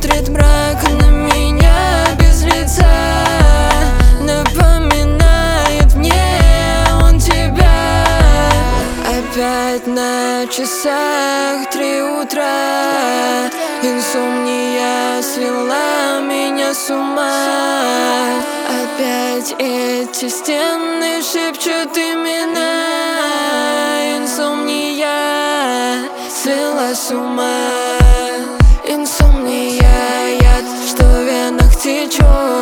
смотрит мрак на меня без лица. Напоминает мне он тебя. Опять на часах 3 утра. Инсомния свела меня с ума. Опять эти стены шепчут имена. Инсомния свела с ума. Инсомния, яд, что в венах течет.